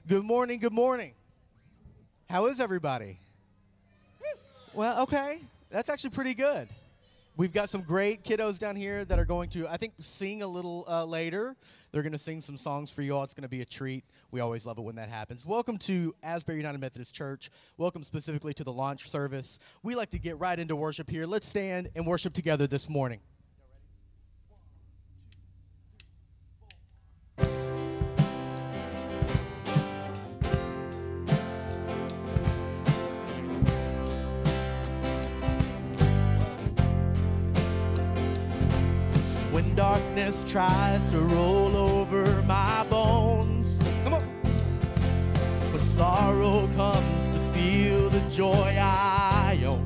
Good morning, good morning. How is everybody? Well, okay. That's actually pretty good. We've got some great kiddos down here that are going to, I think, sing a little later. They're going to sing some songs for you all. It's going to be a treat. We always love it when that happens. Welcome to Asbury United Methodist Church. Welcome specifically to the launch service. We like to get right into worship here. Let's stand and worship together this morning. When darkness tries to roll over my bones, come on. When sorrow comes to steal the joy I own,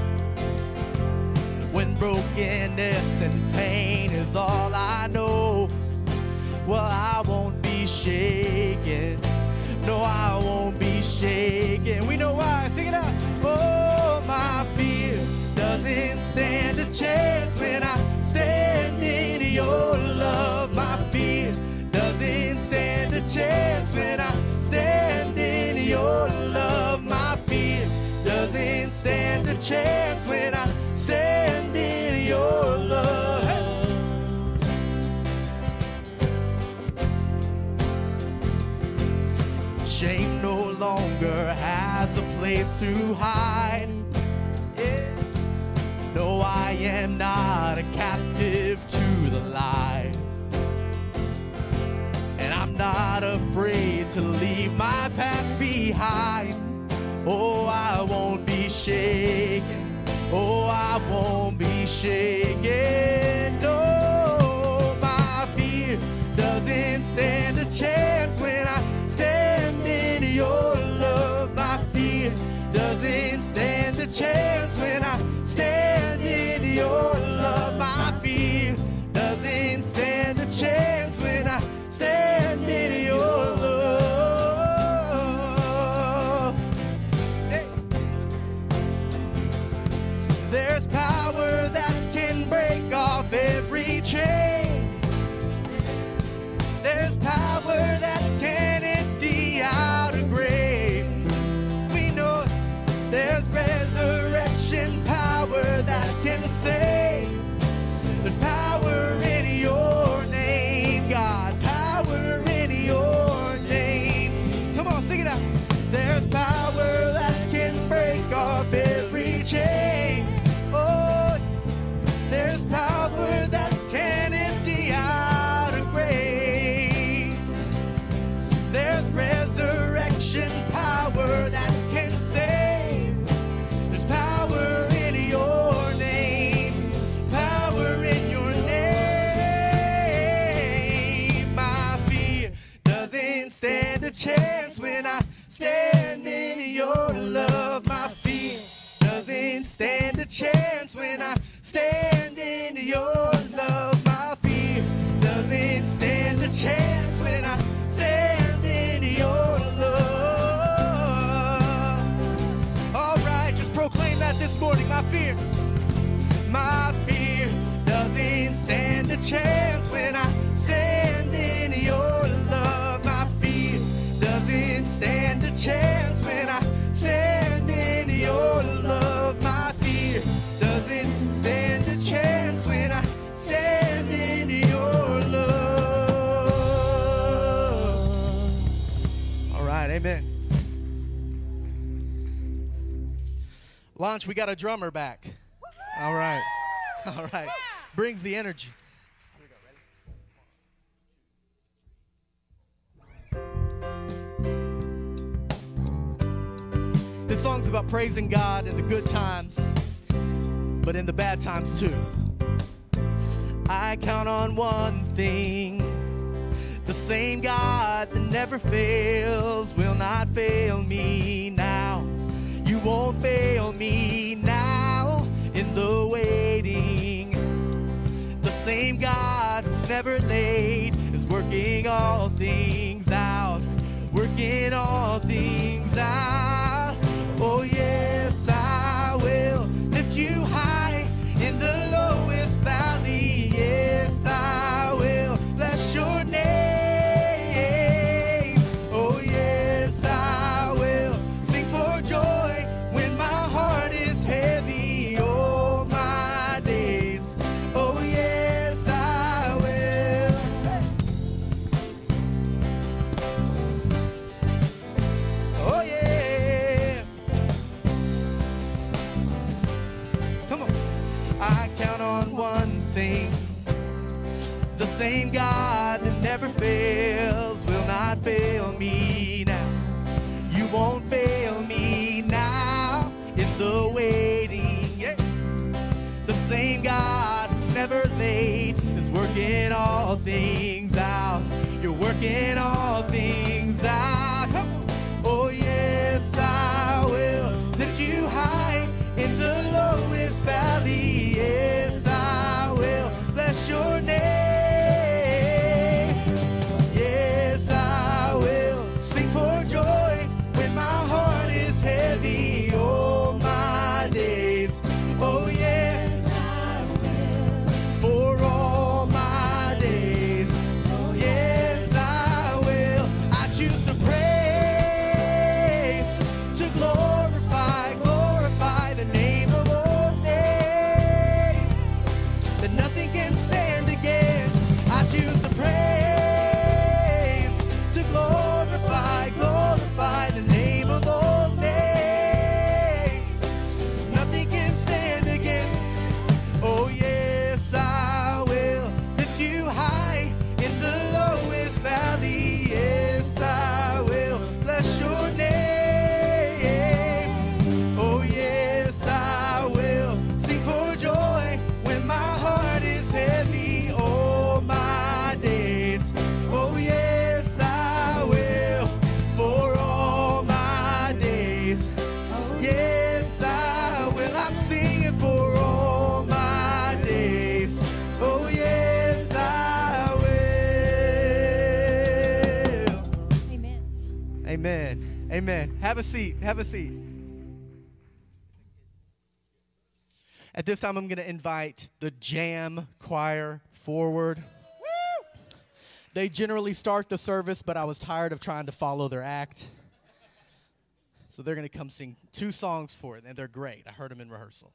when brokenness and pain is all I know, well, I won't be shaken. No, I won't be shaken. We know why. Sing it out. Oh, my fear doesn't stand a chance when I stand in your love. My fear doesn't stand a chance when I stand in your love. My fear doesn't stand a chance when I stand in your love. Hey. Shame no longer has a place to hide. No, I am not a captive to the lies, and I'm not afraid to leave my past behind. Oh, I won't be shaken. Oh, I won't be shaken. No, my fear doesn't stand a chance when I stand in your love. My fear doesn't stand a chance when I stand in your love. My fear doesn't stand a chance when I stand in your love. Hey. There's power that can break off every chain. There's power that can empty out a grave. We know there's resurrection power that can save. There's power in your name, God. Power in your name. Come on, sing it out. There's power that can break off every chain. Oh, there's power that can empty out a grave. There's resurrection power that can save. There's power in your name. Power in your name. My fear doesn't stand a chance when I stand in your love. My fear doesn't stand a chance when I stand in your love. My fear doesn't stand a chance when I stand in your love. All right, just proclaim that this morning. My fear doesn't stand a chance when I stand in your love. My fear doesn't stand a chance when I stand in your love. My fear doesn't stand a chance when I stand in your love. All right, amen. Launch, we got a drummer back. All right. All right. Brings the energy. Here we go, ready? This song's about praising God in the good times, but in the bad times too. I count on one thing. The same God that never fails will not fail me now. You won't fail me now in the waiting. The same God who's never late is working all things out. Working all things out. Oh yes, I will lift you high in the lowest valley. Yes, I will bless your name. Oh yes. one thing. The same God that never fails will not fail me now. You won't fail me now in the waiting. Yeah. The same God who's never late is working all things out. You're working all things out. Come on. Oh yes, I will lift you high in the lowest valley. Yes, I will bless your name. Yes, I will sing for joy when my heart is heavy. All my days. Oh yes, I will. For all my days. Yes, I will. I choose to praise, to glorify, glorify the name of all names that nothing can stand against. I choose to praise, to glorify, glorify the name of all names. Nothing can stand against. Oh yes, I will lift you high in the lowest valley. Yes, I will bless your name. Oh yes, I will sing for joy when my heart is heavy. All my days. Oh yes, I will for all my days. Yes, I will. I'm singing for all my days. Oh yes, I will. Amen. Amen. Amen. Have a seat. Have a seat. At this time, I'm going to invite the Jam Choir forward. Woo! They generally start the service, but I was tired of trying to follow their act. So they're going to come sing 2 songs for it, and they're great. I heard them in rehearsal.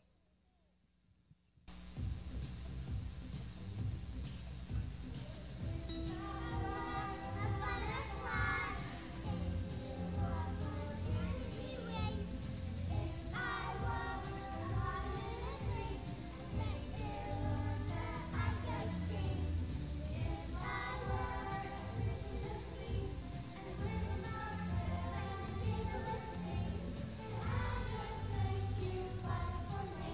Thank you.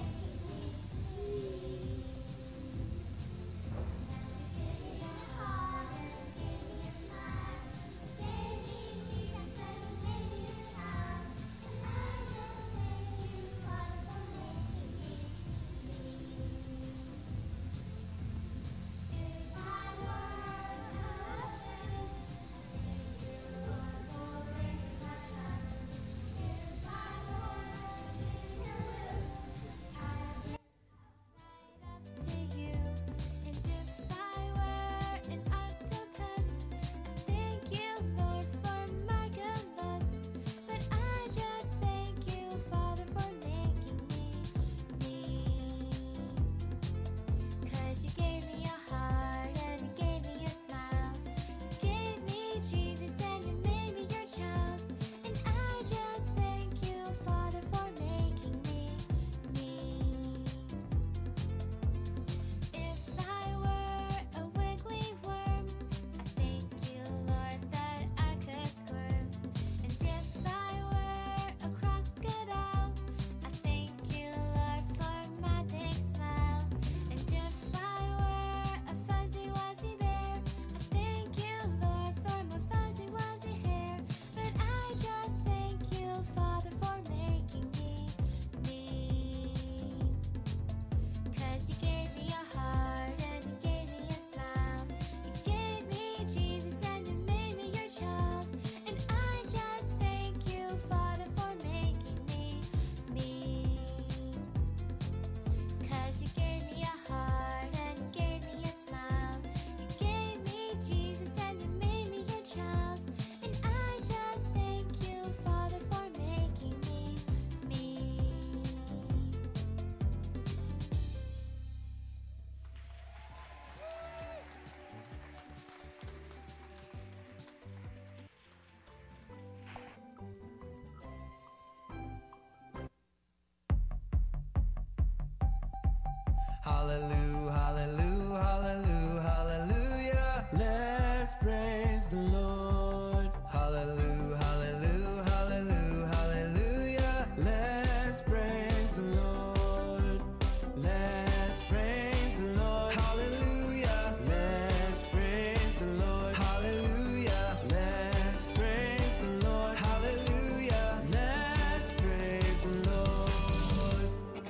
Hallelujah, hallelujah, hallelujah, hallelujah. Let's praise the Lord. Hallelujah, hallelujah, hallelujah, hallelujah. Let's praise the Lord. Let's praise the Lord. Hallelujah. Let's praise the Lord. Hallelujah. Let's praise the Lord. Hallelujah. Let's praise the Lord.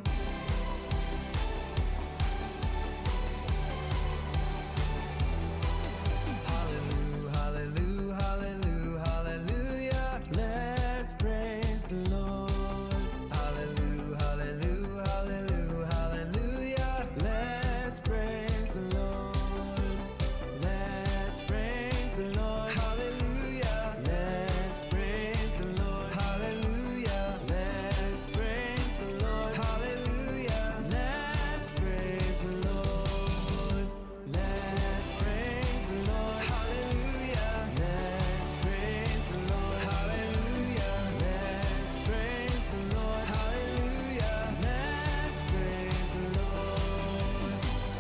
Hallelujah, hallelujah, hallelujah, hallelujah. Let's praise the Lord. Hallelujah, hallelujah, hallelujah, hallelujah. Let's praise the Lord. Let's praise the Lord. Hallelujah. Let's praise the Lord. Hallelujah. Let's praise the Lord. Hallelujah. Let's praise the Lord. Let's praise the Lord. Hallelujah. Let's praise the Lord. Hallelujah. Let's praise the Lord. Hallelujah. Let's praise the Lord.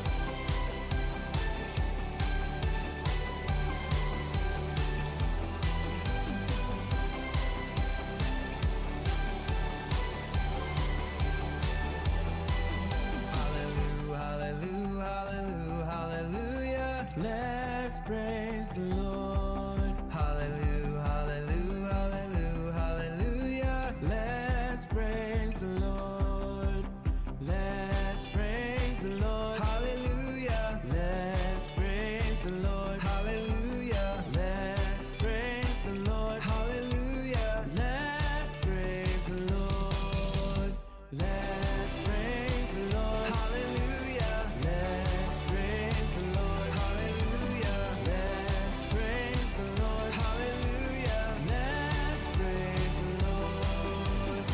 Hallelujah, hallelujah, hallelujah, hallelujah. Let's praise the Lord. Hallelujah, hallelujah, hallelujah, hallelujah. Let's praise the Lord. Let's praise the Lord. Hallelujah. Let's praise the Lord. Hallelujah. Let's praise the Lord. Hallelujah. Let's praise the Lord. Let's praise the Lord. Hallelujah. Let's praise the Lord. Hallelujah. Let's praise the Lord. Hallelujah. Let's praise the Lord.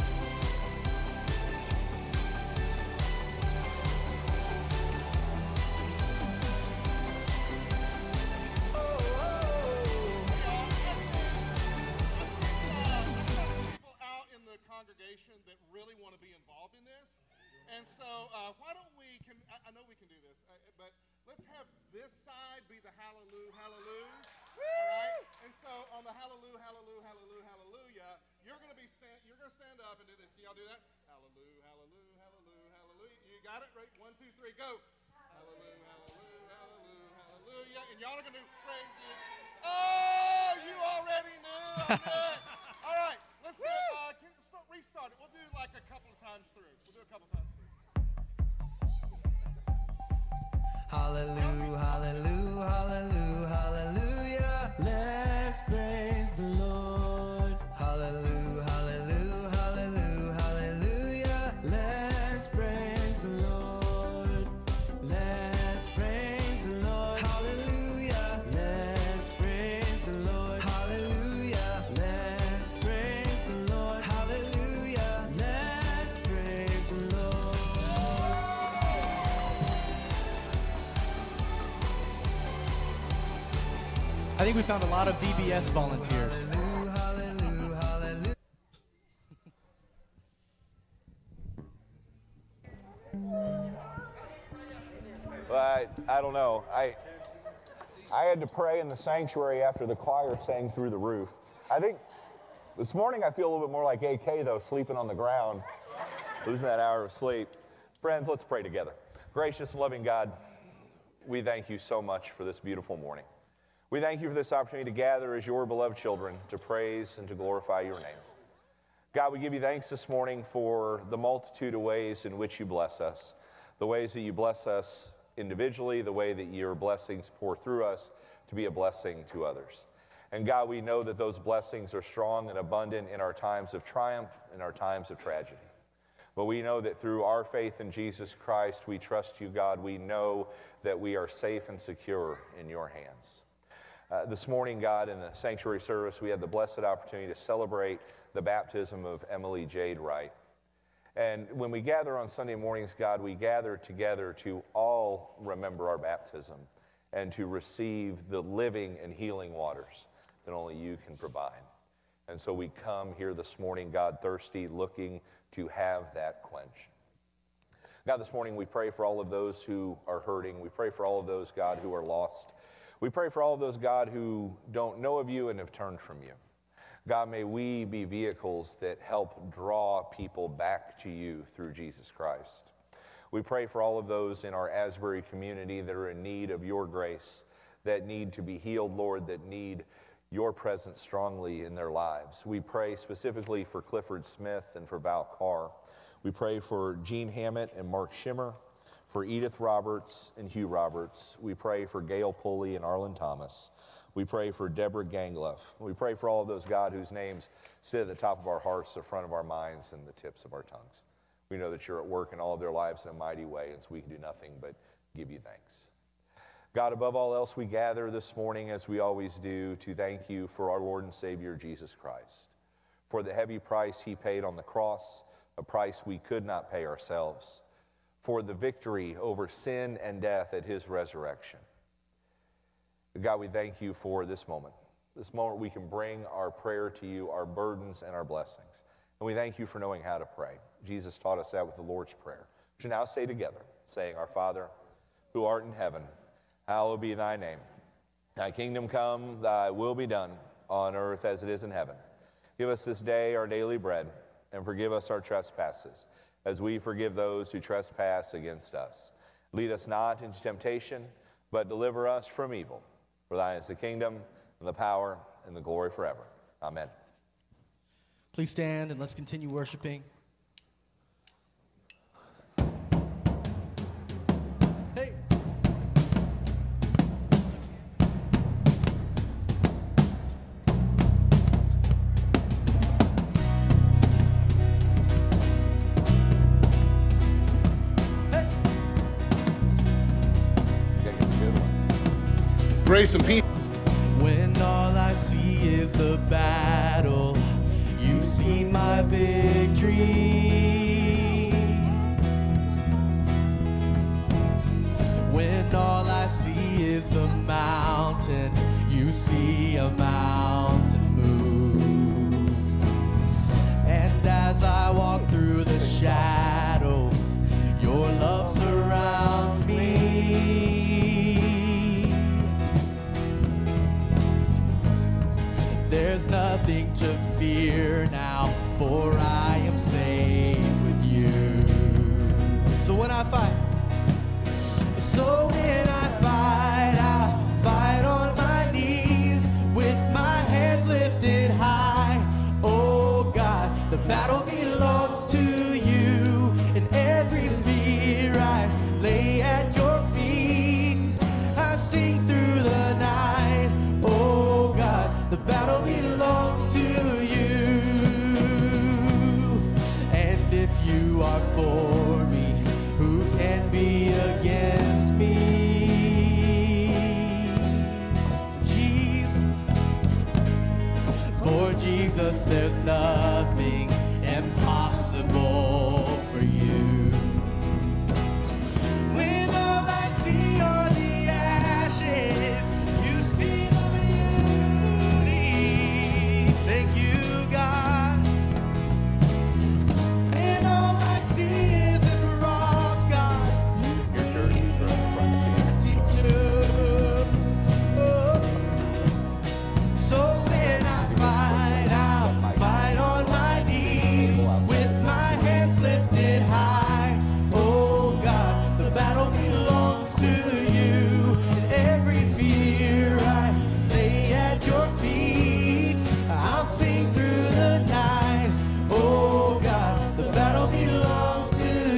People out in the congregation that really want to be involved in this. And so why don't we, I know we can do this, but let's have this side be the hallelujah, hallelujahs. All right? And so on the hallelujah, hallelujah, hallelujah, hallelujah, you're going to stand up and do this. Can y'all do that? Hallelujah, hallelujah, hallelujah, hallelujah. You got it? Right? 1, 2, 3, go. Hallelujah, hallelujah, hallelujah, hallelujah. And y'all are going to do praise the. Oh, you already knew. I knew it. All right, let's restart it. We'll do like a couple of times through. Hallelujah, hallelujah, hallelujah, hallelujah. Let's praise the Lord. Hallelujah, hallelujah, hallelujah, hallelujah. Let's praise the Lord. Let's praise the Lord. Hallelujah. Let's praise the Lord. Hallelujah. Let's praise the Lord. Hallelujah. Let's praise the Lord. I think we found a lot of VBS volunteers. Hallelujah, hallelujah, hallelujah. But I don't know. I had to pray in the sanctuary after the choir sang through the roof. I think this morning I feel a little bit more like AK, though, sleeping on the ground, losing that hour of sleep. Friends, let's pray together. Gracious and loving God, we thank you so much for this beautiful morning. We thank you for this opportunity to gather as your beloved children to praise and to glorify your name. God, we give you thanks this morning for the multitude of ways in which you bless us, the ways that you bless us individually, the way that your blessings pour through us to be a blessing to others. And God, we know that those blessings are strong and abundant in our times of triumph, in our times of tragedy. But we know that through our faith in Jesus Christ, we trust you, God. We know that we are safe and secure in your hands. This morning, God, in the sanctuary service, we had the blessed opportunity to celebrate the baptism of Emily Jade Wright. And when we gather on Sunday mornings, God, we gather together to all remember our baptism and to receive the living and healing waters that only you can provide. And so we come here this morning, God, thirsty, looking to have that quench. God, this morning we pray for all of those who are hurting. We pray for all of those, God, who are lost. We pray for all of those, God, who don't know of you and have turned from you. God, may we be vehicles that help draw people back to you through Jesus Christ. We pray for all of those in our Asbury community that are in need of your grace, that need to be healed, Lord, that need your presence strongly in their lives. We pray specifically for Clifford Smith and for Val Carr. We pray for Gene Hammett and Mark Schimmer, for Edith Roberts and Hugh Roberts. We pray for Gail Pulley and Arlen Thomas. We pray for Deborah Gangluff. We pray for all of those, God, whose names sit at the top of our hearts, the front of our minds, and the tips of our tongues. We know that you're at work in all of their lives in a mighty way, and so we can do nothing but give you thanks. God, above all else, we gather this morning, as we always do, to thank you for our Lord and Savior, Jesus Christ, for the heavy price he paid on the cross, a price we could not pay ourselves, for the victory over sin and death at his resurrection. God, we thank you for this moment. This moment we can bring our prayer to you, our burdens and our blessings. And we thank you for knowing how to pray. Jesus taught us that with the Lord's Prayer, which we now say together, saying, Our Father, who art in heaven, hallowed be thy name. Thy kingdom come, thy will be done, on earth as it is in heaven. Give us this day our daily bread, and forgive us our trespasses, as we forgive those who trespass against us. Lead us not into temptation, but deliver us from evil. For thine is the kingdom, and the power, and the glory forever. Amen. Please stand and let's continue worshiping. Hey. Grace and peace. When all I see is the battle, you see my victory. When all I see is the mountain, you see a mountain move. And as I walk through the shadow, your love surrounds me. There's nothing to fear now, for I am safe with you. So when I fight I fight on my knees with my hands lifted high. Oh God, the battle belongs to you, and every fear I lay at your feet. I sing through the night. Oh God, the battle belongs to you. And if you are for me, who can be against me? For Jesus, there's nothing impossible for you. When all I see are the ashes, you see the beauty. Thank you, God. And all I see is a cross, God. Your jerseys are in the front seat. So when I fight on my knees with my hands lifted high. Oh God, the battle belongs to you, and every fear I lay at your feet. I'll sing through the night. Oh God, the battle belongs to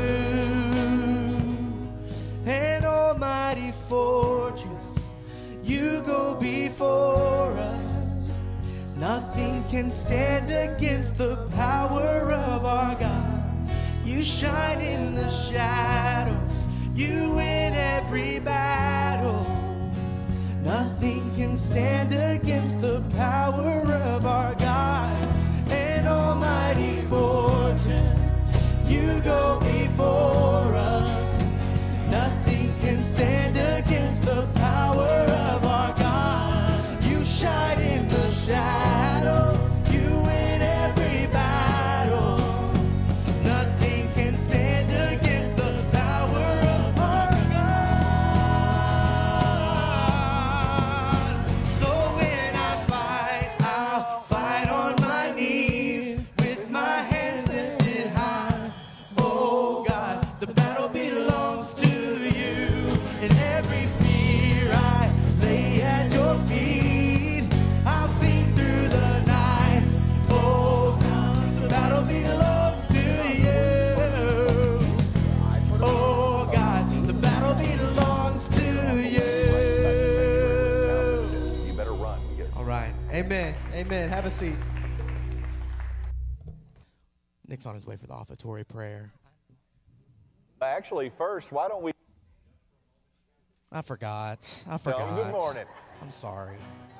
you. An almighty fortress, you go before us. Nothing can stand against the power of our God. You shine in the shadows, you win every battle. Nothing can stand against the power of our God. An almighty fortress, you go before us. Nothing can stand against the power of our God. You shine in the shadows, you win every battle. Nothing can stand against Have a seat. Nick's on his way for the offertory prayer. Actually, first, why don't we I forgot. tell them good morning? I'm sorry.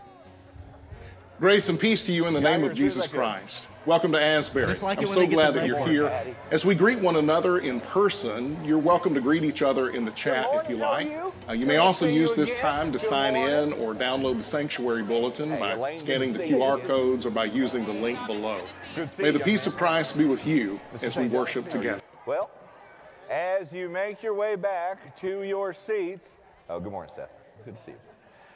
Grace and peace to you in the name of Tigers, Jesus who's that good? Christ. Welcome to Asbury. Just like it I'm when so they get glad the that you're red here. Daddy. As we greet one another in person, you're welcome to greet each other in the chat if you morning, like. how are you? You Good may to also see you use this again. time to Good sign in morning. or download the sanctuary bulletin Hey, by Elaine, good scanning to the see you QR again. codes or by using the link below. Good to see May you, the young peace man. of Christ be with you Mr. as we St. John, worship how are you? together. Well, as you make your way back to your seats, oh, good morning, Seth. Good to see you.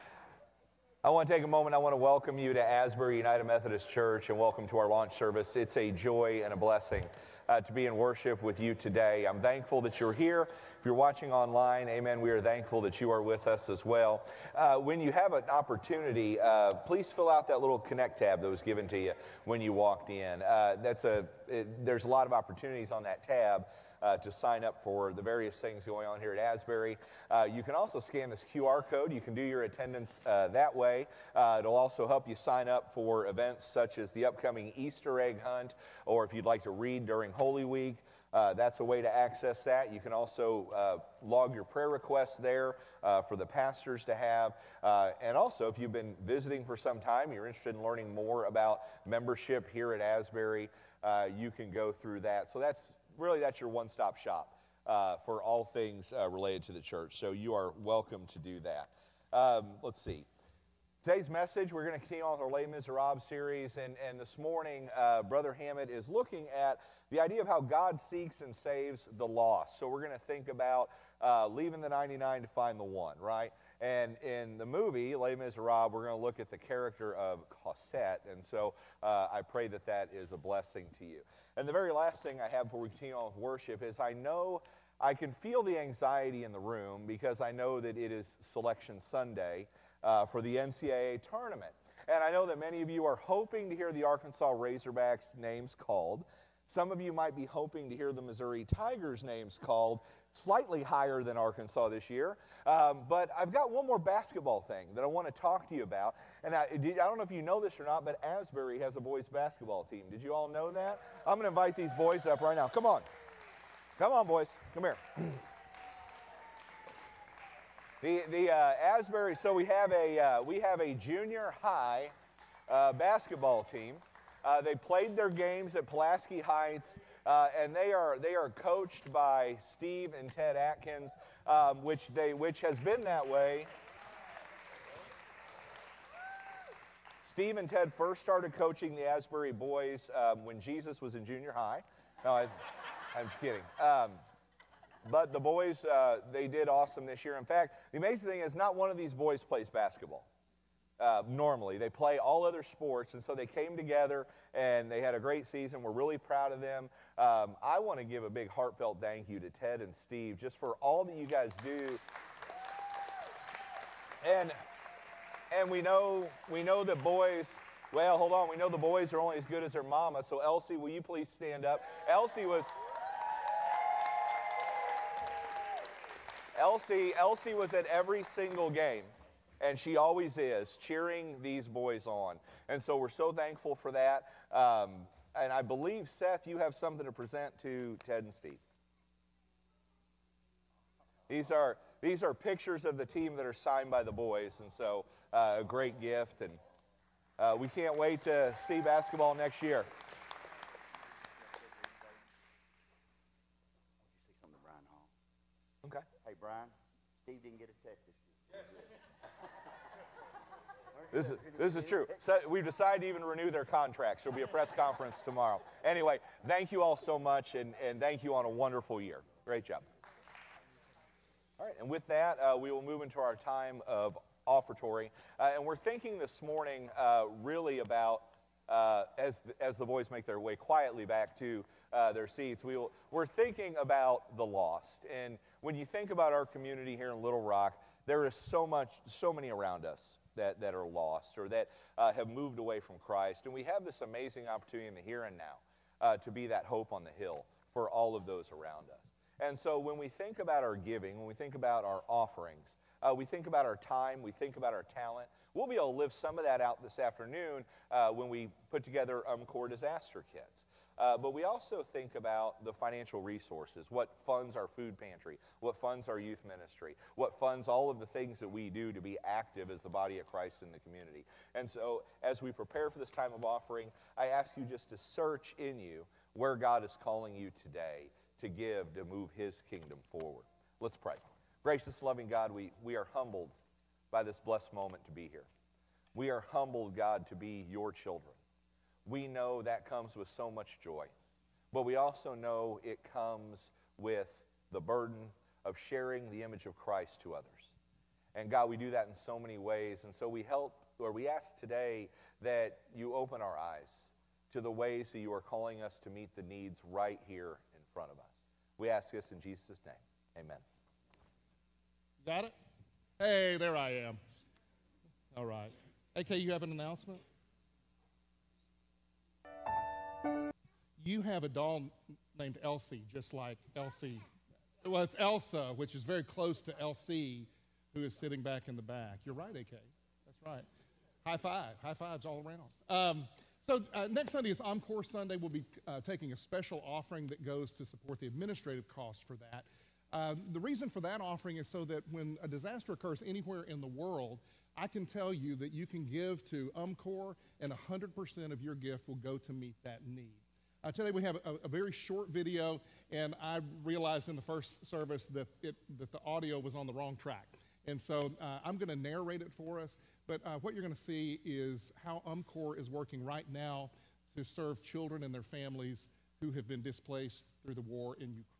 I want to take a moment. I want to welcome you to Asbury United Methodist Church and welcome to our launch service. It's a joy and a blessing to be in worship with you today. I'm thankful that you're here. If you're watching online, amen, we are thankful that you are with us as well. When you have an opportunity, please fill out that little Connect tab that was given to you when you walked in. There's a lot of opportunities on that tab to sign up for the various things going on here at Asbury. You can also scan this QR code. You can do your attendance that way. It'll also help you sign up for events such as the upcoming Easter egg hunt, or if you'd like to read during Holy Week, that's a way to access that. You can also log your prayer requests there for the pastors to have. And also, if you've been visiting for some time, you're interested in learning more about membership here at Asbury, you can go through that. So that's your one-stop shop for all things related to the church. So you are welcome to do that. Let's see. Today's message, we're going to continue on with our Les Miserables series, and this morning, Brother Hammett is looking at the idea of how God seeks and saves the lost. So we're going to think about leaving the 99 to find the one, right? And in the movie, Les Miserables, we're going to look at the character of Cosette, and so I pray that that is a blessing to you. And the very last thing I have before we continue on with worship is I can feel the anxiety in the room because I know that it is Selection Sunday for the NCAA tournament. And I know that many of you are hoping to hear the Arkansas Razorbacks names called. Some of you might be hoping to hear the Missouri Tigers names called, slightly higher than Arkansas this year. But I've got one more basketball thing that I want to talk to you about. And I don't know if you know this or not, but Asbury has a boys basketball team. Did you all know that? I'm going to invite these boys up right now. Come on. Come on, boys. Come here. The Asbury, so we have a junior high basketball team. They played their games at Pulaski Heights, and they are coached by Steve and Ted Atkins, which has been that way. Steve and Ted first started coaching the Asbury boys when Jesus was in junior high. No, I'm just kidding. But the boys, they did awesome this year. In fact, the amazing thing is not one of these boys plays basketball. Normally, they play all other sports, and so they came together and they had a great season. We're really proud of them. I want to give a big heartfelt thank you to Ted and Steve just for all that you guys do. And we know that boys. Well, hold on. We know the boys are only as good as their mama. So Elsie, will you please stand up? Elsie was at every single game, and she always is, cheering these boys on. And so we're so thankful for that. And I believe, Seth, you have something to present to Ted and Steve. These are pictures of the team that are signed by the boys, and so a great gift. And we can't wait to see basketball next year. Okay. Hey, Brian, Steve didn't get a text this year. This is true. So we've decided to even renew their contracts. There'll be a press conference tomorrow. Anyway, thank you all so much, and thank you on a wonderful year. Great job. All right, and with that, we will move into our time of offertory. And we're thinking this morning really about, as the boys make their way quietly back to their seats, we're thinking about the lost. And when you think about our community here in Little Rock, there is so many around us that are lost or that have moved away from Christ. And we have this amazing opportunity in the here and now to be that hope on the hill for all of those around us. And so when we think about our giving, when we think about our offerings, we think about our time, we think about our talent. We'll be able to live some of that out this afternoon when we put together Core disaster kits. But we also think about the financial resources, what funds our food pantry, what funds our youth ministry, what funds all of the things that we do to be active as the body of Christ in the community. And so as we prepare for this time of offering, I ask you just to search in you where God is calling you today to give, to move His kingdom forward. Let's pray. Gracious, loving God, we are humbled by this blessed moment to be here. We are humbled, God, to be your children. We know that comes with so much joy, but we also know it comes with the burden of sharing the image of Christ to others. And God, we do that in so many ways, and so we ask today that you open our eyes to the ways that you are calling us to meet the needs right here in front of us. We ask this in Jesus' name. Amen. Got it? Hey, there I am. All right. AK, you have an announcement? You have a doll named Elsie, just like Elsie. Well, it's Elsa, which is very close to Elsie, who is sitting back in the back. You're right, AK. That's right. High five. High fives all around. So next Sunday is Encore Sunday. We'll be taking a special offering that goes to support the administrative costs for that. The reason for that offering is so that when a disaster occurs anywhere in the world, I can tell you that you can give to Encore and 100% of your gift will go to meet that need. Today we have a very short video, and I realized in the first service that the audio was on the wrong track. And so I'm going to narrate it for us, but what you're going to see is how Encore is working right now to serve children and their families who have been displaced through the war in Ukraine.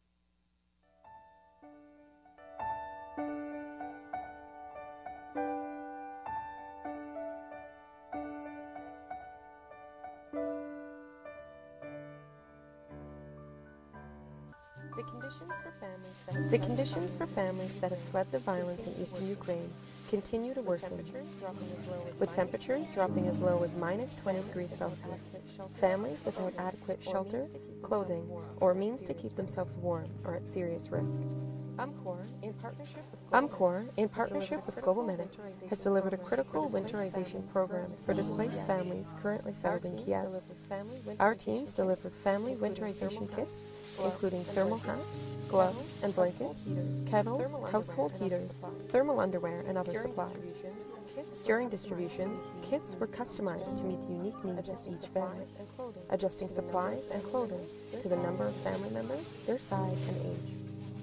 The conditions for families that have fled the violence in eastern Ukraine continue to worsen, with temperatures dropping as low as minus 20 degrees Celsius. Families without adequate shelter, clothing, or means to keep themselves warm are at serious risk. Encore, in partnership with Global Medic, has delivered a critical winterization program for displaced families currently settled in Kiev. Our teams delivered family winterization kits, including thermal hats, gloves and blankets, kettles, household heaters, thermal underwear, and other supplies. During distributions, kits were customized to meet the unique needs of each family, adjusting supplies and clothing to the number of family members, their size, and age.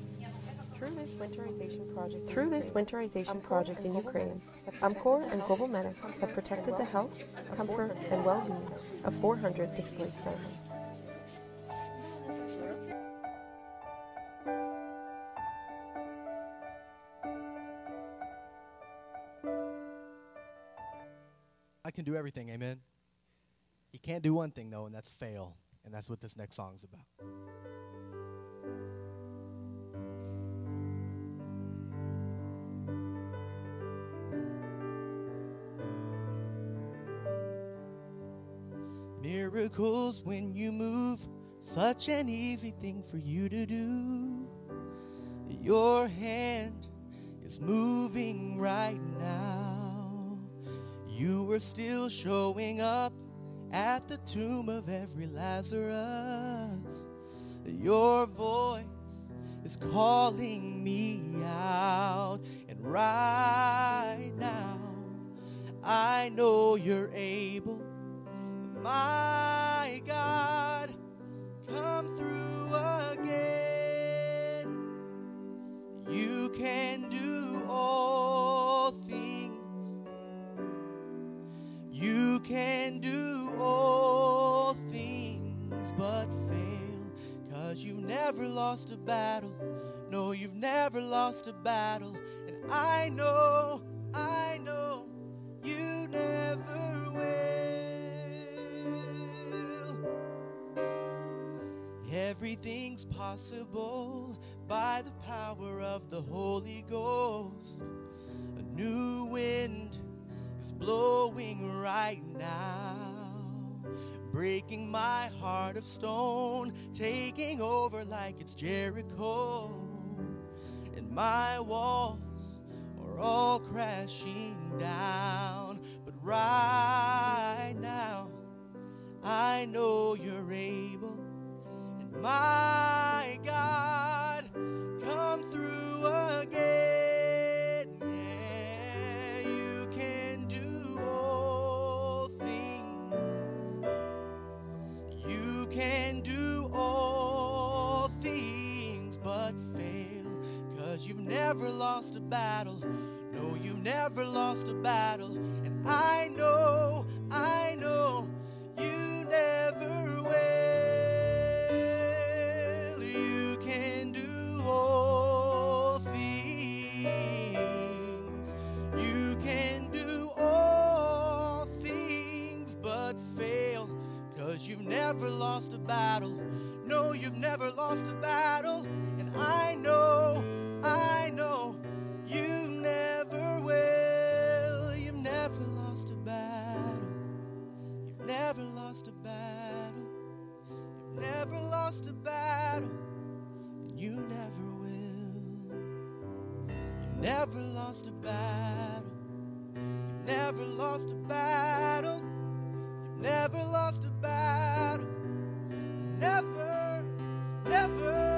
Through this winterization project in Ukraine, Encore and Global Medic have protected the health, comfort, and well-being of 400 displaced families. I can do everything, amen? You can't do one thing, though, and that's fail. And that's what this next song's about. Miracles when you move, such an easy thing for you to do. Your hand is moving right now. You are still showing up at the tomb of every Lazarus. Your voice is calling me out, and right now I know you're able. My God, come through again. You can do all things. You can do all things but fail, 'cause you never lost a battle. No, you've never lost a battle. And I know you never will. Everything's possible by the power of the Holy Ghost. A new wind is blowing right now, breaking my heart of stone, taking over like it's Jericho. And my walls are all crashing down. But right now, I know you're able. And my God, come through again. Yeah, you can do all things. You can do all things but fail. 'Cause you've never lost a battle. No, you've never lost a battle. And I know you never will. You can do all things. You can do all things but fail. 'Cause you've never lost a battle. No, you've never lost a battle. And I know you never will. You've never lost a battle. You've never lost a battle. You've never lost a battle. And you never will. You've never lost a battle. You've never lost a battle. You've never lost a battle. Never, never.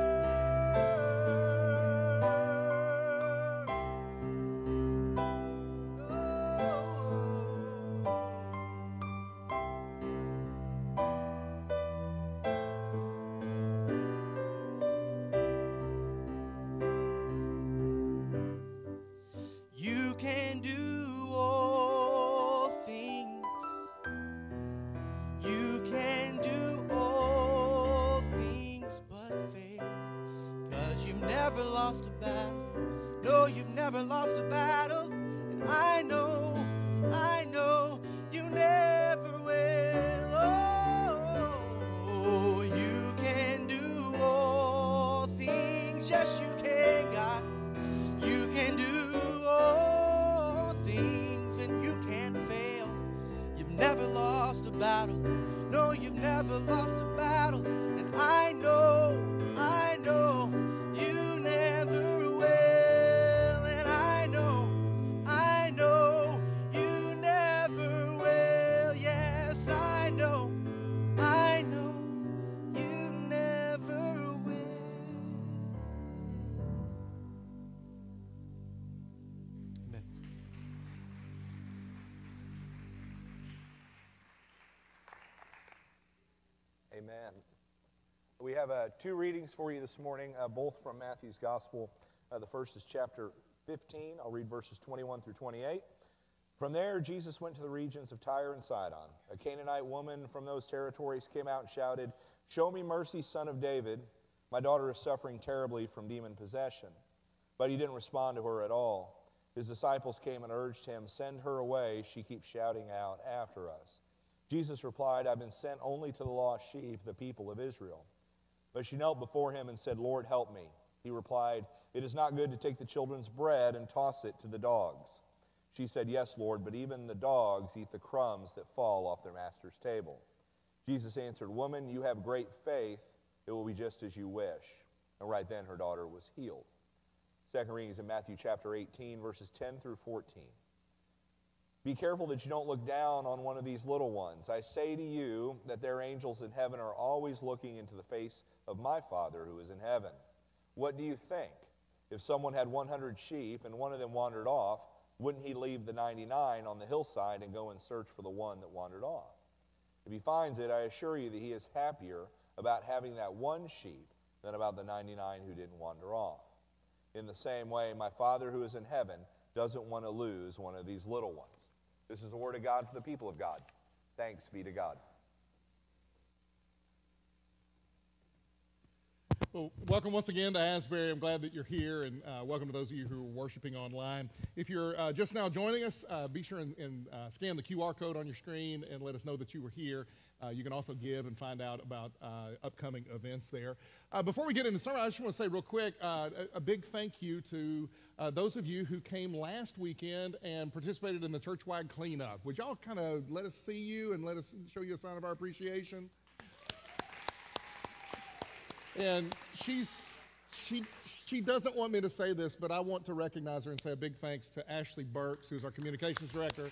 You can do all things. You can do all things but fail. 'Cause you've never lost a battle. No, you've never lost a battle. And I know you never will. Oh, you can do all things. Yes, you can, God. You can do all things and you can't fail. You've never lost a battle. No, you've never lost a battle. And I know you never will. And I know you never will. Yes, I know you never will. Amen. Amen. We have two readings for you this morning, both from Matthew's Gospel. The first is chapter 15. I'll read verses 21 through 28. From there, Jesus went to the regions of Tyre and Sidon. A Canaanite woman from those territories came out and shouted, "Show me mercy, Son of David. My daughter is suffering terribly from demon possession." But he didn't respond to her at all. His disciples came and urged him, "Send her away. She keeps shouting out after us." Jesus replied, "I've been sent only to the lost sheep, the people of Israel." But she knelt before him and said, "Lord, help me." He replied, "It is not good to take the children's bread and toss it to the dogs." She said, "Yes, Lord, but even the dogs eat the crumbs that fall off their master's table." Jesus answered, "Woman, you have great faith. It will be just as you wish." And right then her daughter was healed. Second reading is in Matthew chapter 18, verses 10 through 14. Be careful that you don't look down on one of these little ones. I say to you that their angels in heaven are always looking into the face of my Father who is in heaven. What do you think? If someone had 100 sheep and one of them wandered off, wouldn't he leave the 99 on the hillside and go and search for the one that wandered off? If he finds it, I assure you that he is happier about having that one sheep than about the 99 who didn't wander off. In the same way, my Father who is in heaven doesn't want to lose one of these little ones. This is the word of God for the people of God. Thanks be to God. Well, welcome once again to Asbury. I'm glad that you're here, and welcome to those of you who are worshiping online. If you're just now joining us, be sure and scan the QR code on your screen and let us know that you were here. You can also give and find out about upcoming events there. Before we get into the sermon, I just want to say real quick, a big thank you to those of you who came last weekend and participated in the church-wide cleanup. Would y'all kind of let us see you and let us show you a sign of our appreciation? And she doesn't want me to say this, but I want to recognize her and say a big thanks to Ashley Burks, who's our communications director.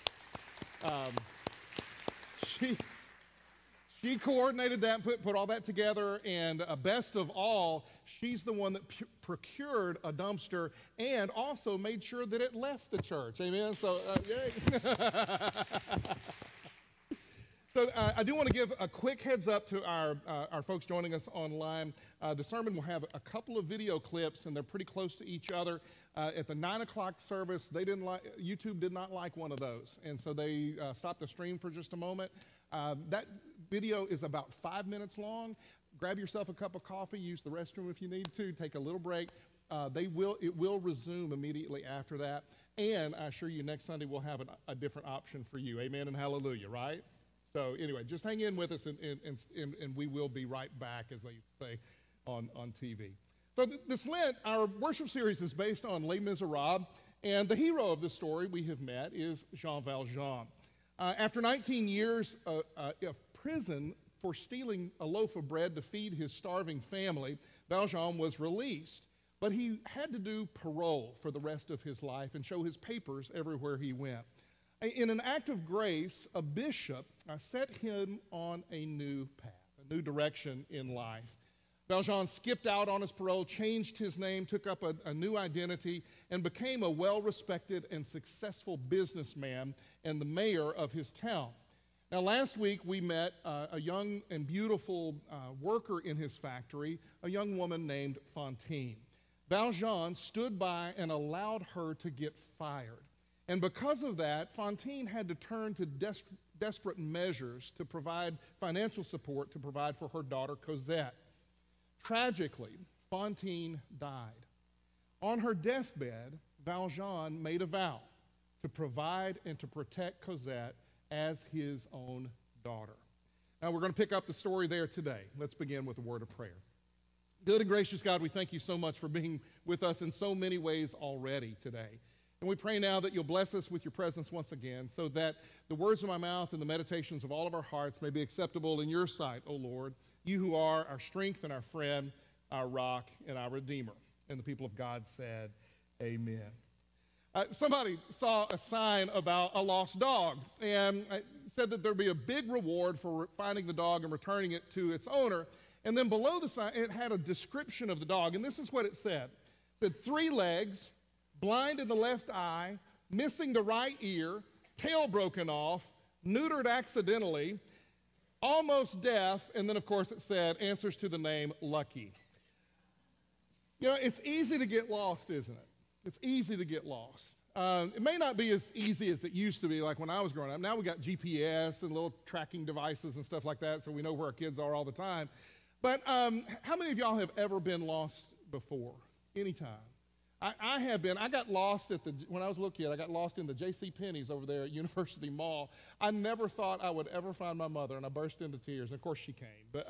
She coordinated that, put all that together, and best of all, she's the one that procured a dumpster and also made sure that it left the church. Amen? So, yay. So I do want to give a quick heads up to our folks joining us online. The sermon will have a couple of video clips, and they're pretty close to each other. At the 9 o'clock service, YouTube did not like one of those, and so they stopped the stream for just a moment. That video is about 5 minutes long. Grab yourself a cup of coffee, use the restroom if you need to, take a little break. It will resume immediately after that, and I assure you next Sunday we'll have a different option for you. Amen and hallelujah, right? So anyway, just hang in with us, and we will be right back, as they used to say on TV. So this Lent, our worship series is based on Les Miserables, and the hero of the story we have met is Jean Valjean. After 19 years of prison for stealing a loaf of bread to feed his starving family, Valjean was released. But he had to do parole for the rest of his life and show his papers everywhere he went. In an act of grace, a bishop set him on a new path, a new direction in life. Valjean skipped out on his parole, changed his name, took up a new identity, and became a well-respected and successful businessman and the mayor of his town. Now, last week we met a young and beautiful worker in his factory, a young woman named Fantine. Valjean stood by and allowed her to get fired. And because of that, Fantine had to turn to desperate measures to provide financial support to provide for her daughter Cosette. Tragically, Fantine died. On her deathbed, Valjean made a vow to provide and to protect Cosette as his own daughter. Now we're going to pick up the story there today. Let's begin with a word of prayer. Good and gracious God, we thank you so much for being with us in so many ways already today. And we pray now that you'll bless us with your presence once again so that the words of my mouth and the meditations of all of our hearts may be acceptable in your sight, O Lord, you who are our strength and our friend, our rock and our redeemer. And the people of God said, amen. Somebody saw a sign about a lost dog and said that there'd be a big reward for finding the dog and returning it to its owner. And then below the sign, it had a description of the dog. And this is what it said. It said 3 legs, blind in the left eye, missing the right ear, tail broken off, neutered accidentally, almost deaf, and then of course it said, answers to the name Lucky. You know, it's easy to get lost, isn't it? It's easy to get lost. It may not be as easy as it used to be, like when I was growing up. Now we got GPS and little tracking devices and stuff like that, so we know where our kids are all the time. But how many of y'all have ever been lost before? Anytime? I have been. I got lost when I was a little kid, I got lost in the J.C. Penney's over there at University Mall. I never thought I would ever find my mother, and I burst into tears. And of course, she came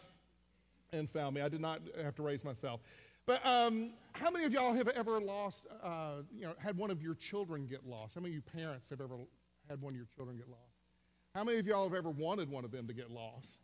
and found me. I did not have to raise myself. But how many of y'all have ever lost, had one of your children get lost? How many of you parents have ever had one of your children get lost? How many of y'all have ever wanted one of them to get lost?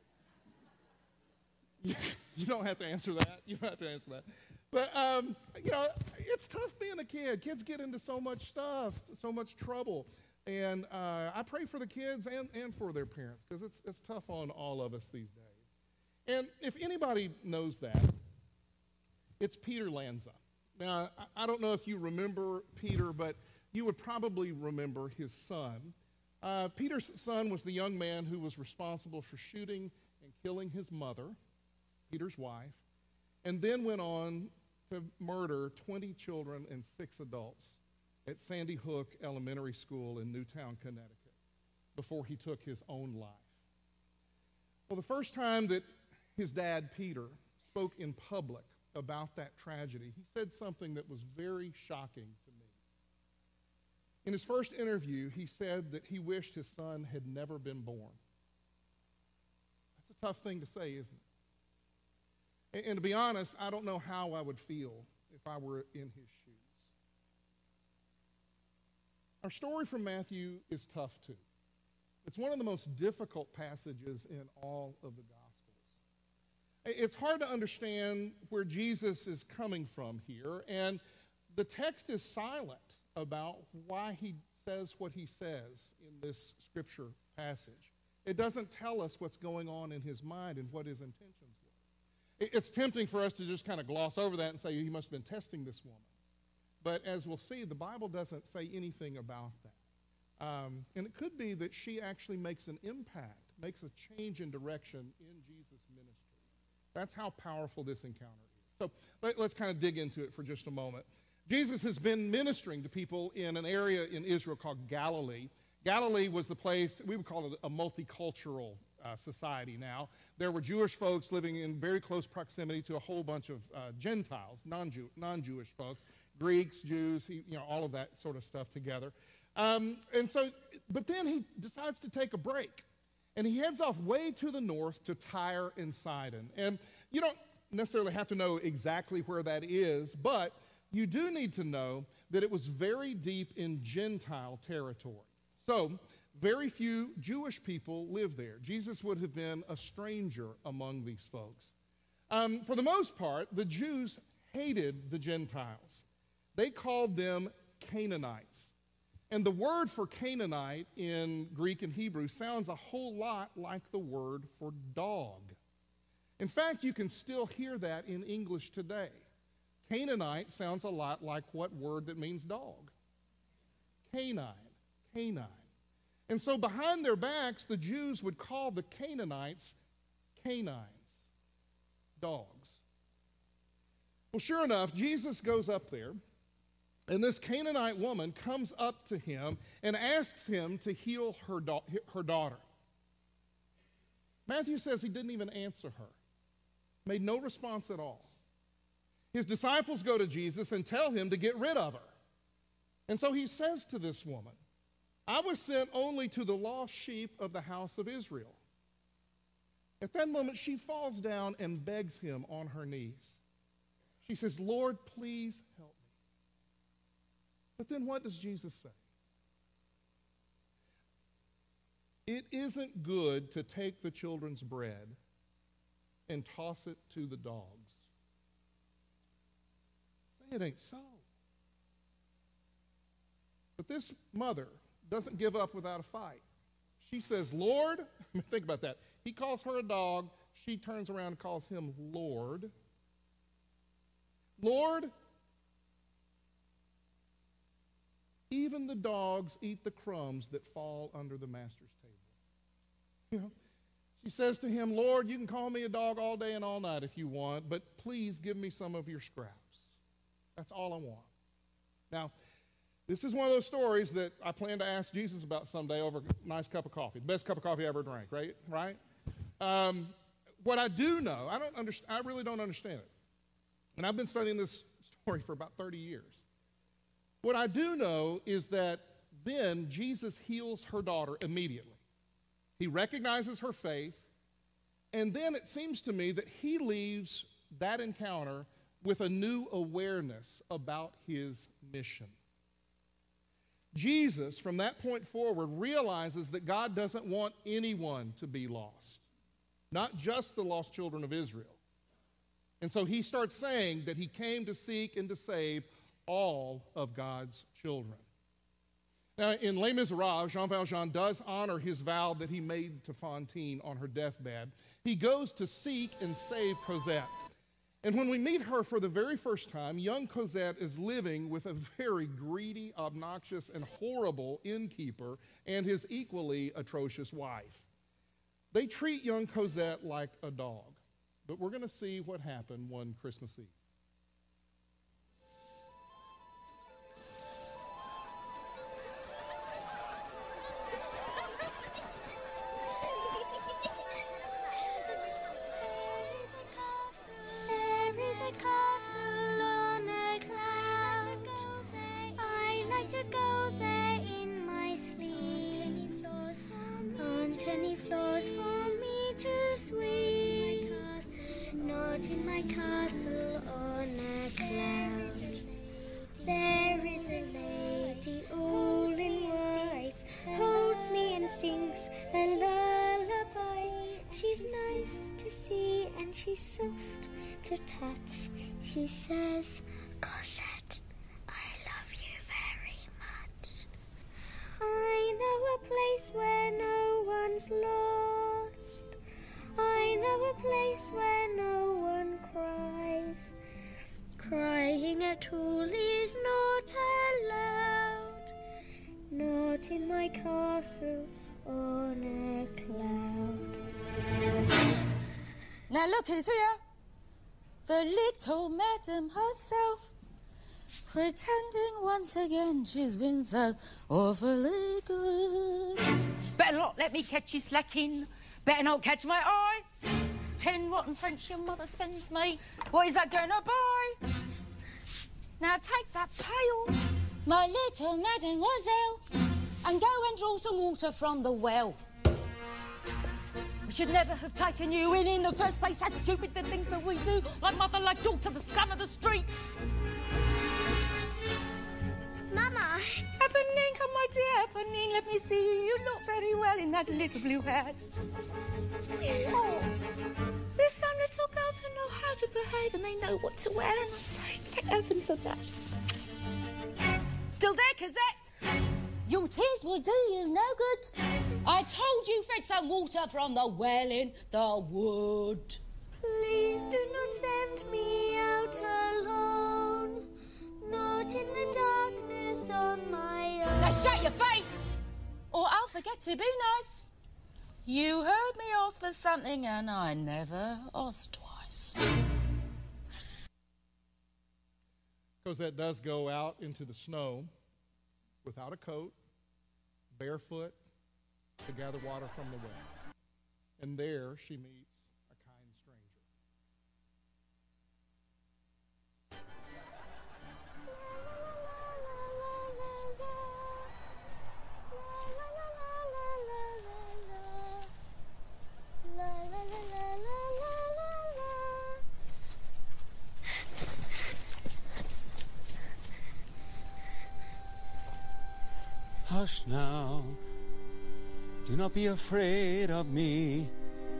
You don't have to answer that. You don't have to answer that. But, it's tough being a kid. Kids get into so much stuff, so much trouble. And I pray for the kids and for their parents because it's tough on all of us these days. And if anybody knows that, it's Peter Lanza. Now, I don't know if you remember Peter, but you would probably remember his son. Peter's son was the young man who was responsible for shooting and killing his mother, Peter's wife, and then went on to murder 20 children and 6 adults at Sandy Hook Elementary School in Newtown, Connecticut, before he took his own life. Well, the first time that his dad, Peter, spoke in public about that tragedy, he said something that was very shocking to me. In his first interview, he said that he wished his son had never been born. That's a tough thing to say, isn't it? And to be honest, I don't know how I would feel if I were in his shoes. Our story from Matthew is tough too. It's one of the most difficult passages in all of the Gospels. It's hard to understand where Jesus is coming from here, and the text is silent about why he says what he says in this scripture passage. It doesn't tell us what's going on in his mind and what his intentions were. It's tempting for us to just kind of gloss over that and say he must have been testing this woman. But as we'll see, the Bible doesn't say anything about that. And it could be that she actually makes an impact, makes a change in direction in Jesus' ministry. That's how powerful this encounter is. So let's kind of dig into it for just a moment. Jesus has been ministering to people in an area in Israel called Galilee. Galilee was the place, we would call it a multicultural society now. There were Jewish folks living in very close proximity to a whole bunch of Gentiles, non-Jewish folks, Greeks, Jews, all of that sort of stuff together. But then he decides to take a break. And he heads off way to the north to Tyre and Sidon. And you don't necessarily have to know exactly where that is, but you do need to know that it was very deep in Gentile territory. So very few Jewish people lived there. Jesus would have been a stranger among these folks. For the most part, the Jews hated the Gentiles. They called them Canaanites. And the word for Canaanite in Greek and Hebrew sounds a whole lot like the word for dog. In fact, you can still hear that in English today. Canaanite sounds a lot like what word that means dog? Canine, canine. And so behind their backs, the Jews would call the Canaanites canines, dogs. Well, sure enough, Jesus goes up there, and this Canaanite woman comes up to him and asks him to heal her daughter. Matthew says he didn't even answer her, made no response at all. His disciples go to Jesus and tell him to get rid of her. And so he says to this woman, I was sent only to the lost sheep of the house of Israel. At that moment, she falls down and begs him on her knees. She says, Lord, please help me. But then what does Jesus say? It isn't good to take the children's bread and toss it to the dogs. Say it ain't so. But this mother doesn't give up without a fight. She says, Lord, think about that. He calls her a dog. She turns around and calls him Lord. Lord, even the dogs eat the crumbs that fall under the master's table. She says to him, Lord, you can call me a dog all day and all night if you want, but please give me some of your scraps. That's all I want. Now, this is one of those stories that I plan to ask Jesus about someday over a nice cup of coffee. The best cup of coffee I ever drank, right? What I do know, I really don't understand it. And I've been studying this story for about 30 years. What I do know is that then Jesus heals her daughter immediately. He recognizes her faith, and then it seems to me that he leaves that encounter with a new awareness about his mission. Jesus, from that point forward, realizes that God doesn't want anyone to be lost, not just the lost children of Israel. And so he starts saying that he came to seek and to save all of God's children. Now, in Les Miserables, Jean Valjean does honor his vow that he made to Fantine on her deathbed. He goes to seek and save Cosette. And when we meet her for the very first time, young Cosette is living with a very greedy, obnoxious, and horrible innkeeper and his equally atrocious wife. They treat young Cosette like a dog. But we're going to see what happened one Christmas Eve. There is a castle Not in my castle on a cloud. There is a lady all in white, holds me and sings a lullaby. She's nice to see and she's soft to touch. She says, Cosette, I love you very much. I know a place where no one's lost. I know a place where no one cries. Crying at all is not allowed. Not in my castle on a cloud. Now look who's here. The little madam herself, pretending once again she's been so awfully good. Better not let me catch you slacking. Better not catch my eye. 10 rotten French your mother sends me. What is that going to buy? Now take that pail, my little mademoiselle, and go and draw some water from the well. We should never have taken you in the first place. How stupid the things that we do, like mother, like daughter, the scum of the street. Mama! Eponine, come my dear, Eponine, let me see you. You look very well in that little blue hat. Oh, there's some little girls who know how to behave and they know what to wear, and I'm saying thank heaven for that. Still there, Cosette? Your tears will do you no good. I told you fetch some water from the well in the wood. Please do not send me out alone. Not in the darkness on my own. Now shut your face, or I'll forget to be nice. You heard me ask for something and I never asked twice. Cosette does go out into the snow without a coat, barefoot, to gather water from the well. And there she meets a kind stranger. Hush now, do not be afraid of me.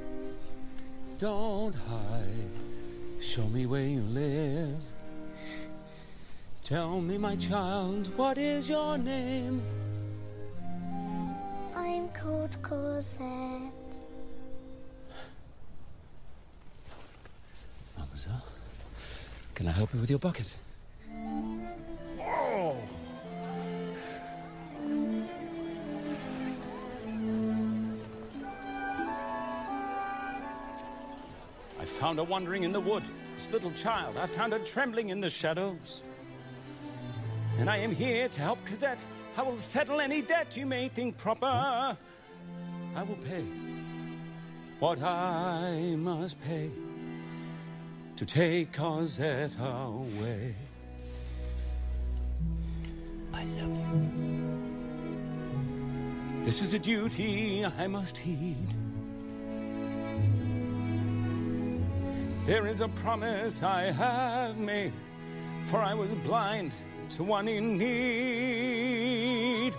Don't hide, show me where you live. Tell me, my child, what is your name? I'm called Cosette. Mademoiselle, can I help you with your bucket? Oh! I found her wandering in the wood, this little child. I found her trembling in the shadows. And I am here to help Cosette. I will settle any debt you may think proper. I will pay what I must pay to take Cosette away. I love you. This is a duty I must heed. There is a promise I have made, for I was blind to one in need.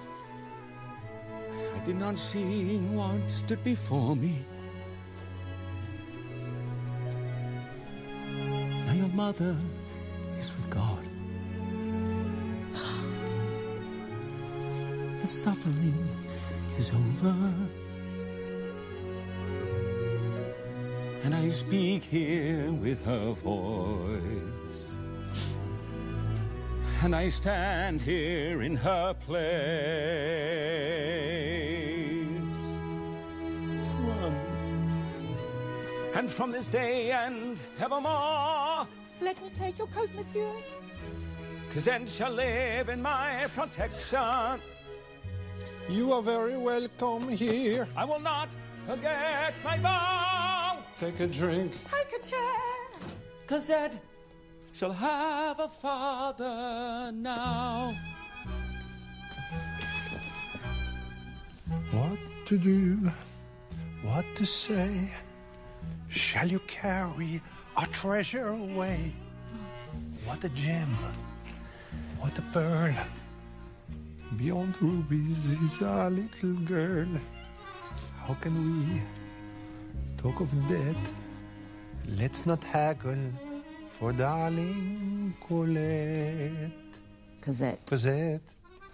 I did not see what stood before me. Now your mother is with God. The suffering is over. And I speak here with her voice. And I stand here in her place. And from this day and evermore, Let me take your coat, monsieur. Cosette shall live in my protection. You are very welcome here. I will not forget my vow. Take a drink. Take a chair. Cosette shall have a father now. What to do, what to say, Shall you carry our treasure away? What a gem, what a pearl. Beyond rubies is a little girl. How can we talk of death? Let's not haggle for darling Colette. Cosette.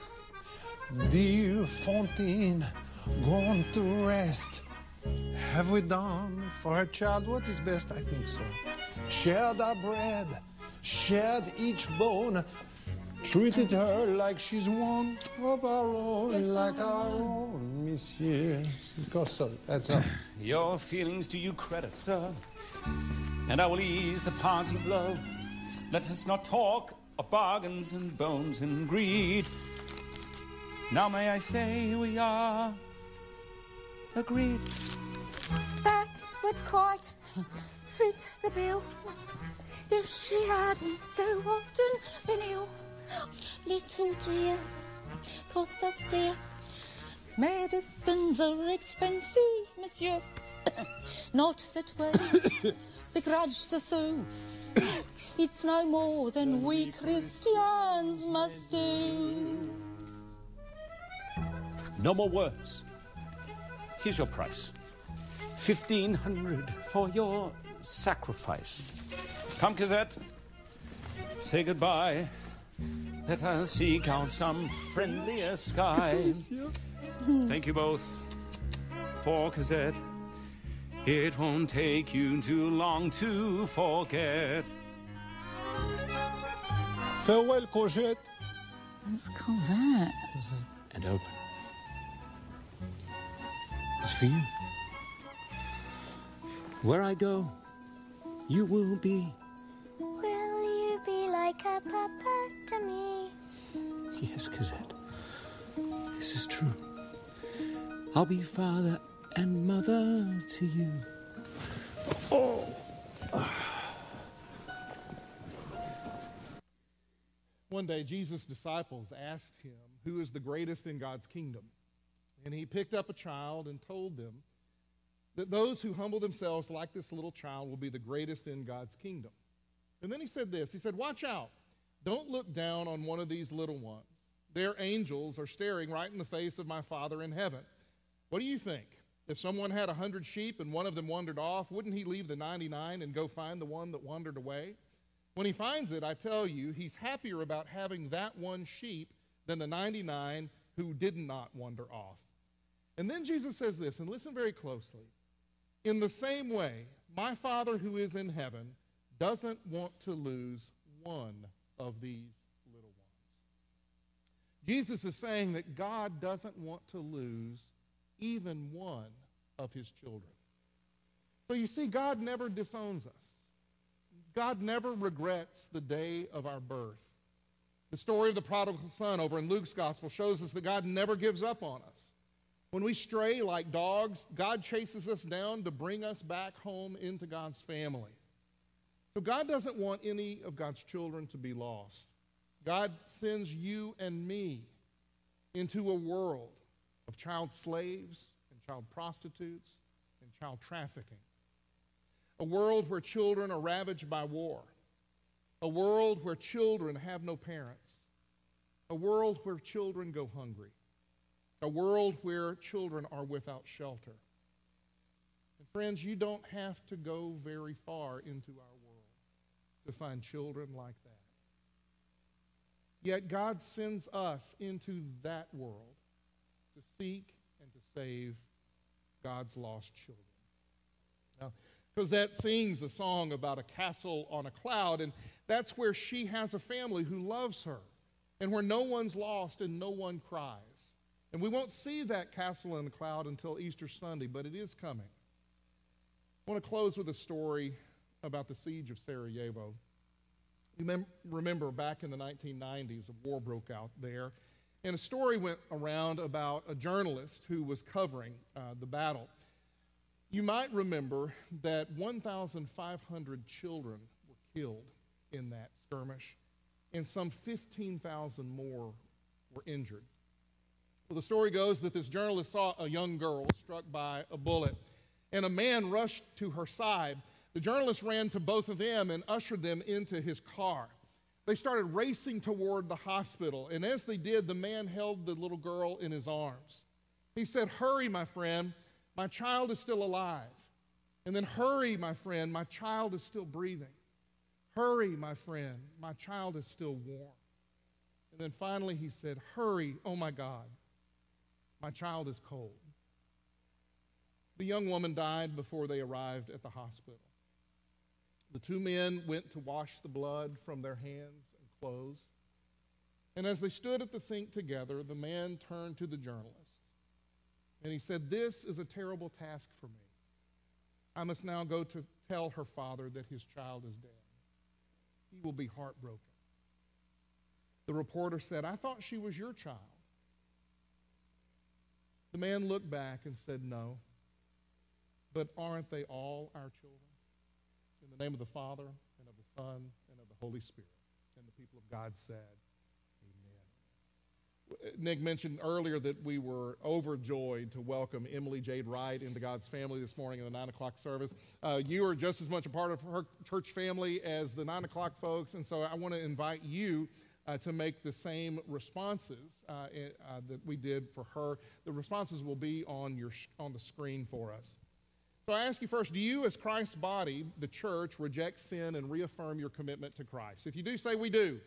Dear Fontaine, gone to rest. Have we done for her child what is best? I think so. Shared our bread, shared each bone, treated her like she's one of our own, yes, like our own, monsieur. Sorry, that's all. Your feelings do you credit, sir, and I will ease the parting blow. Let us not talk of bargains and bones and greed. Now may I say we are agreed. That would quite fit the bill if she hadn't so often been ill. Little dear, cost us dear. Medicines are expensive, monsieur. Not that we begrudge to sue. It's no more than we Christians must do. No more words. Here's your price. 1,500 for your sacrifice. Come, Cosette. Say goodbye. Let us seek out some friendlier sky. Thank you both for Cosette. It won't take you too long to forget. Farewell, Cosette. That's Cosette. And open. It's for you. Where I go, you will be. Will you be like a papa to me? Yes, Cosette. This is true. I'll be father and mother to you. Oh. One day, Jesus' disciples asked him, who is the greatest in God's kingdom? And he picked up a child and told them that those who humble themselves like this little child will be the greatest in God's kingdom. And then he said this, he said, watch out. Don't look down on one of these little ones. Their angels are staring right in the face of my Father in heaven. What do you think? If someone had 100 sheep and one of them wandered off, wouldn't he leave the 99 and go find the one that wandered away? When he finds it, I tell you, he's happier about having that one sheep than the 99 who did not wander off. And then Jesus says this, and listen very closely. In the same way, my Father who is in heaven doesn't want to lose one of these little ones. Jesus is saying that God doesn't want to lose even one of his children. So you see, God never disowns us. God never regrets the day of our birth. The story of the prodigal son over in Luke's gospel shows us that God never gives up on us. When we stray like dogs, God chases us down to bring us back home into God's family. So God doesn't want any of God's children to be lost. God sends you and me into a world of child slaves and child prostitutes and child trafficking. A world where children are ravaged by war. A world where children have no parents. A world where children go hungry. A world where children are without shelter. And friends, you don't have to go very far into our world to find children like that. Yet God sends us into that world to seek and to save God's lost children. Now, Cosette sings a song about a castle on a cloud, and that's where she has a family who loves her and where no one's lost and no one cries. And we won't see that castle in the cloud until Easter Sunday, but it is coming. I want to close with a story about the siege of Sarajevo. You remember back in the 1990s, a war broke out there, and a story went around about a journalist who was covering the battle. You might remember that 1,500 children were killed in that skirmish, and some 15,000 more were injured. Well, the story goes that this journalist saw a young girl struck by a bullet, and a man rushed to her side. The journalist ran to both of them and ushered them into his car. They started racing toward the hospital, and as they did, the man held the little girl in his arms. He said, "Hurry, my friend, my child is still alive." And then, "Hurry, my friend, my child is still breathing. Hurry, my friend, my child is still warm." And then finally he said, "Hurry, oh my God, my child is cold." The young woman died before they arrived at the hospital. The two men went to wash the blood from their hands and clothes. And as they stood at the sink together, the man turned to the journalist and he said, "This is a terrible task for me. I must now go to tell her father that his child is dead. He will be heartbroken." The reporter said, "I thought she was your child." The man looked back and said, "No, but aren't they all our children? In the name of the Father, and of the Son, and of the Holy Spirit." And the people of God said, amen. Nick mentioned earlier that we were overjoyed to welcome Emily Jade Wright into God's family this morning in the 9 o'clock service. You are just as much a part of her church family as the 9 o'clock folks, and so I want to invite you to make the same responses that we did for her. The responses will be on the screen for us. So I ask you first, do you as Christ's body, the church, reject sin and reaffirm your commitment to Christ? If you do, say we do.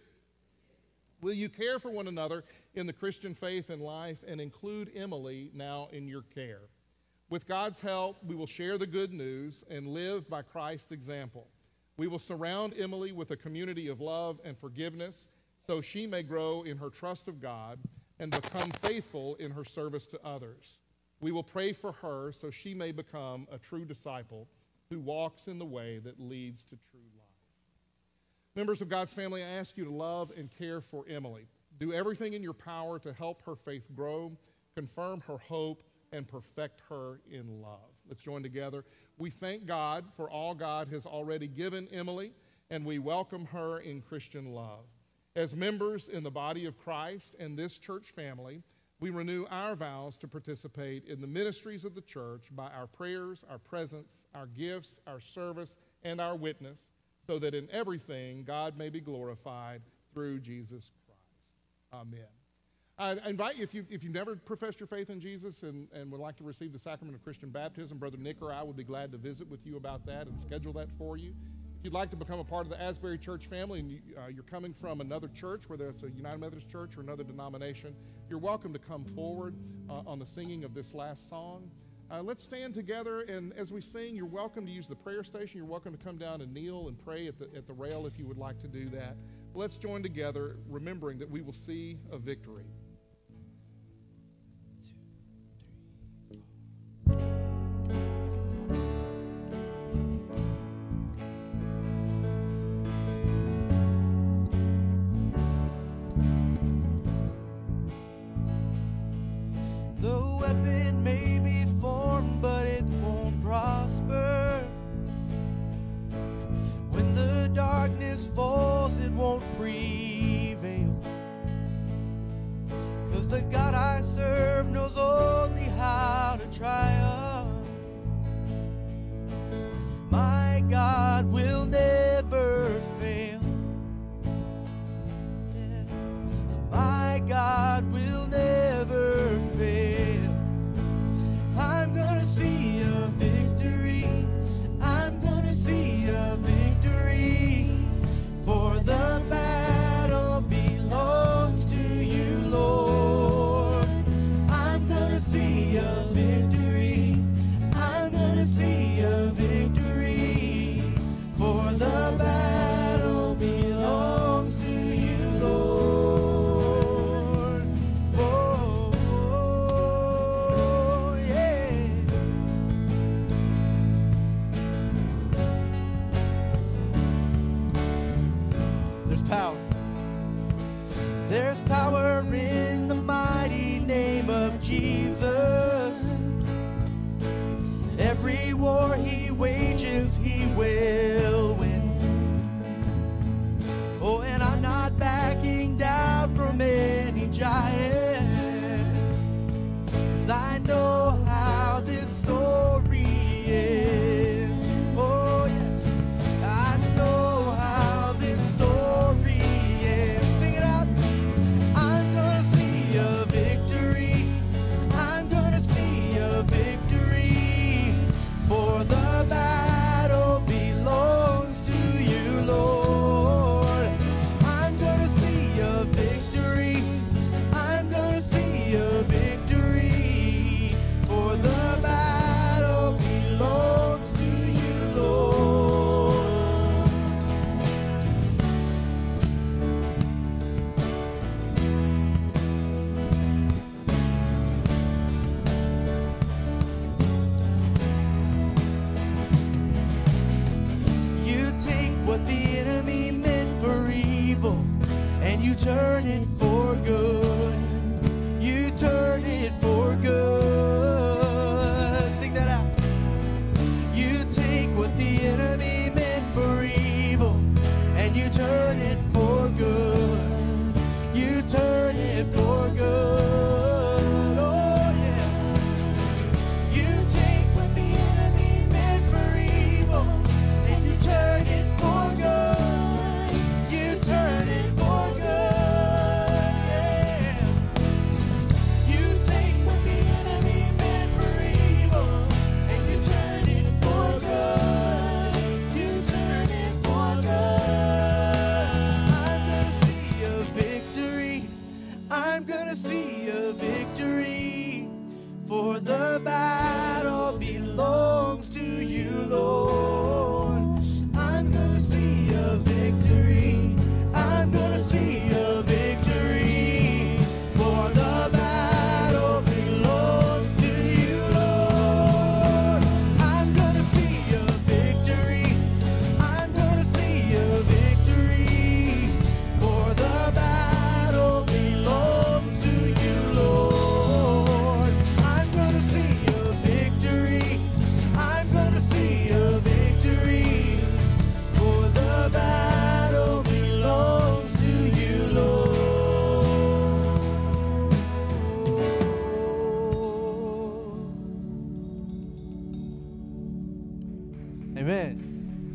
Will you care for one another in the Christian faith and life and include Emily now in your care? With God's help, we will share the good news and live by Christ's example. We will surround Emily with a community of love and forgiveness so she may grow in her trust of God and become faithful in her service to others. We will pray for her so she may become a true disciple who walks in the way that leads to true life. Members of God's family, I ask you to love and care for Emily. Do everything in your power to help her faith grow, confirm her hope, and perfect her in love. Let's join together. We thank God for all God has already given Emily, and we welcome her in Christian love. As members in the body of Christ and this church family, we renew our vows to participate in the ministries of the church by our prayers, our presence, our gifts, our service, and our witness, so that in everything God may be glorified through Jesus Christ. Amen. I invite you, if you've never professed your faith in Jesus and would like to receive the sacrament of Christian baptism, Brother Nick or I would be glad to visit with you about that and schedule that for you. If you'd like to become a part of the Asbury Church family and you're coming from another church, whether it's a United Methodist Church or another denomination, you're welcome to come forward on the singing of this last song. Let's stand together, and as we sing, you're welcome to use the prayer station. You're welcome to come down and kneel and pray at the rail if you would like to do that. Let's join together, remembering that we will see a victory. Weapon may be formed, but it won't prosper. When the darkness falls, it won't prevail. 'Cause the God I serve knows only how to triumph. My God will never fail. Yeah. My God will never fail. I'm gonna see a victory. I'm gonna see a victory. For the battle belongs to you, Lord. I'm gonna see a victory. I'm gonna see a victory. For the battle belongs to you, Lord. Oh, oh, yeah. There's power. There's power in the mighty name of Jesus. Every war he wages, he will win. Oh, and I'm not backing down from any giant. 'Cause I know how this story you turn it for good. You turn it for good. Sing that out. You take what the enemy meant for evil, and you turn it for good. You turn it for good. Oh yeah. You take what the enemy meant for evil, and you turn it for good. You turn it for good. Yeah. You take what the enemy meant for evil, and you turn it for good. You turn it for good. I'm gonna see a victory. I'm gonna see a victory. For the battle belongs to you, Lord. I'm gonna see a victory. I'm gonna see a victory. For the battle belongs to you, Lord. I'm gonna see a victory. I'm gonna see a victory. For the battle belongs to you, Lord. I'm gonna see a victory. I'm gonna see a victory. For the battle belongs to you, Lord. Amen.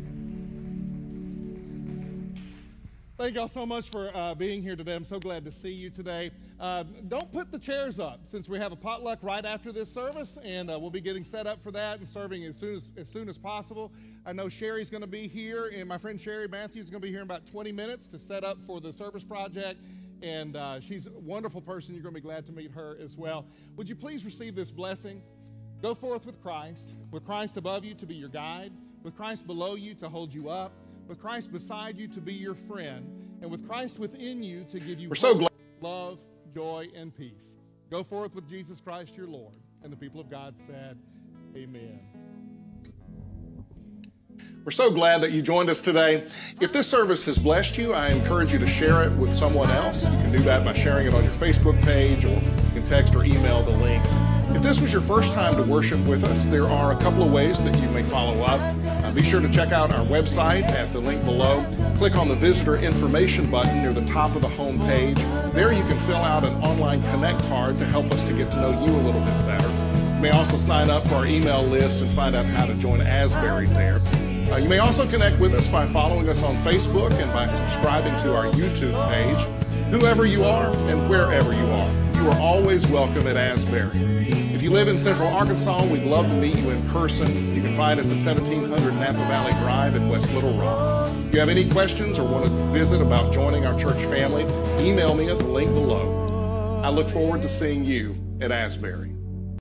Thank y'all so much for being here today. I'm so glad to see you today. Don't put the chairs up since we have a potluck right after this service, and we'll be getting set up for that and serving as soon as possible. I know Sherry's going to be here, and my friend Sherry Matthews is going to be here in about 20 minutes to set up for the service project, and she's a wonderful person. You're going to be glad to meet her as well. Would you please receive this blessing? Go forth with Christ above you to be your guide, with Christ below you to hold you up, with Christ beside you to be your friend, and with Christ within you to give you love, joy, and peace. Go forth with Jesus Christ your Lord. And the people of God said, amen. We're so glad that you joined us today. If this service has blessed you, I encourage you to share it with someone else. You can do that by sharing it on your Facebook page, or you can text or email the link. If this was your first time to worship with us, there are a couple of ways that you may follow up. Be sure to check out our website at the link below. Click on the visitor information button near the top of the home page. There you can fill out an online connect card to help us to get to know you a little bit better. You may also sign up for our email list and find out how to join Asbury there. You may also connect with us by following us on Facebook and by subscribing to our YouTube page. Whoever you are and wherever you are always welcome at Asbury. If you live in Central Arkansas, we'd love to meet you in person. You can find us at 1700 Napa Valley Drive in West Little Rock. If you have any questions or want to visit about joining our church family, email me at the link below. I look forward to seeing you at Asbury.